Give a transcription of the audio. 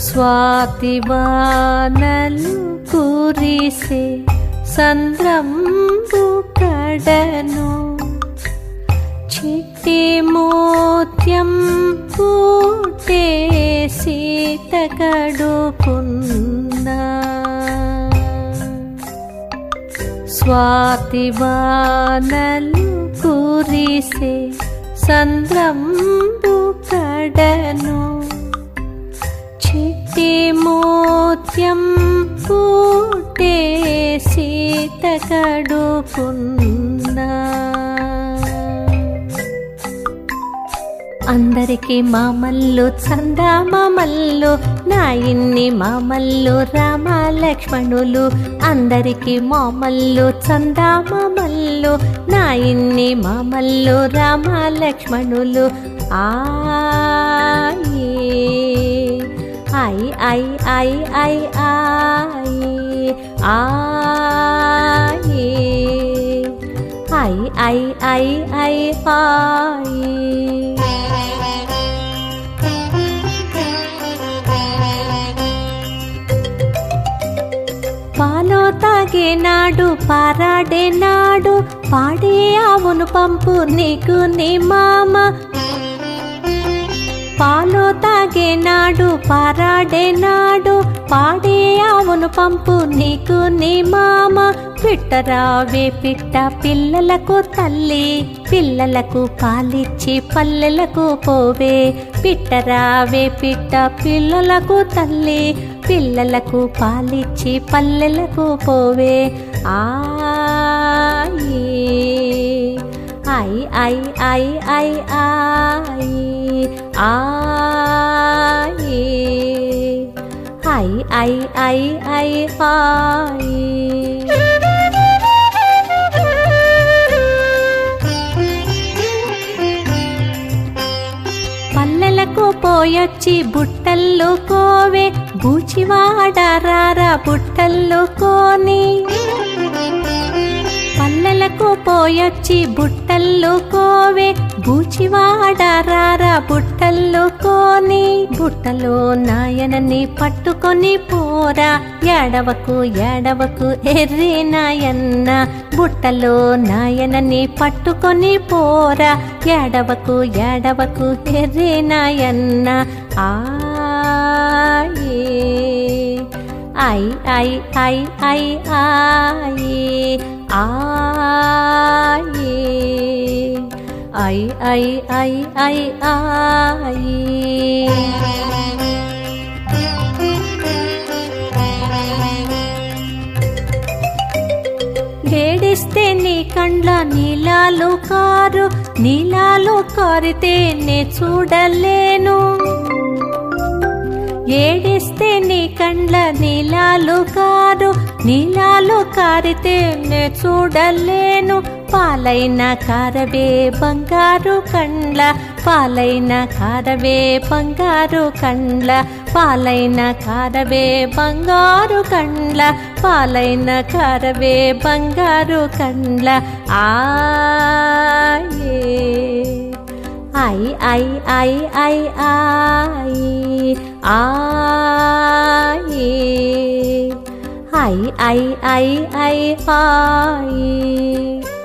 స్వాతి వానలు కురిసే సంద్రంబు కడను చిట్టి మోత్యం పూటే సీత కడుపున్న స్వాతి వానలు కురిసే సంద్రంబు కడను చిట్టి మోత్యం పూటే సీత కడుపున్న అందరికి మామల్లు చందమామల్లు నా ఇన్ని మామల్లు రామ లక్ష్మణులు అందరికి మామల్లు చందమామల్లు నా ఇన్ని మామల్లు రామ లక్ష్మణులు ఆయి ఐ ఐ ఐ ఐ ఆయి ఐ ఐ ఐ ఐ ఆయి పాలో తాగేనాడు పారాడేనాడు పాడే ఆవును పంపు నీకు నీ మామ పాలో తాగేనాడు పారాడేనాడు పాడే ఆవును పంపు నీకు నీ మామ పిట్టరావే పిట్ట పిల్లలకు తల్లి పిల్లలకు పాలిచ్చి పల్లెలకు పోవే పిట్టరావే పిట్ట పిల్లలకు తల్లి పిల్లలకు పాలిచ్చి పల్లెలకు పోవే ఆయి ఐ ఐ ఐ ఐ ఆయి ఆయి ఐ ఐ ఐ ఐ ఆయి పల్లెలకు పోయొచ్చి బుట్టల్లో కోవే బూచివాడారా బుట్టల్లో కోని పల్లెలకు పోయొచ్చి బుట్టల్లో కోవే బూచివాడారా బుట్టల్లో కోని బుట్టలో నాయనని పట్టుకొని పోరా ఏడవకు ఏడవకు ఎర్రి నాయన్న బుట్టలో నాయనని పట్టుకొని పోరా ఏడవకు ఏడవకు ఎర్రి నాయన్న ఆయి ఐ ఐ ఐ ఐ ఆయి ఆయి ఐ ఐ ఐ ఐ ఆయి ఏడిస్తే నీ కండ్ల నీలాలు కారు నీలాలు కారితే నే చూడలేను ఏడిస్తే నీ కండ్ల నీలాలు కారు నీలాలు కారితే నే చూడలేను పాలైన కారవే బంగారు కండ్ల పాలైన కారవే బంగారు కండ్ల పాలైన కారవే బంగారు కండ్ల పాలైన కారవే బంగారు కండ్ల ఆయి ఐ ఐ ఐ ఐ ఆయి ఆయి ఐ ఐ ఐ ఐ ఆయి